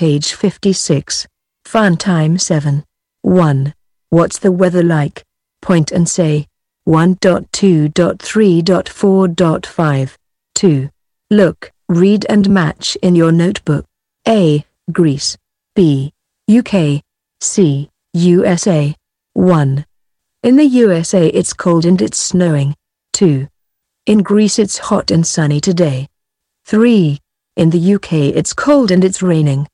page 56. Fun time 7. 1. What's the weather like? Point and say. 1.2.3.4.5. 2. Look, read and match in your notebook. A. Greece. B. UK. C. USA. 1. In the USA it's cold and it's snowing. 2. In Greece it's hot and sunny today. 3. In the UK it's cold and it's raining.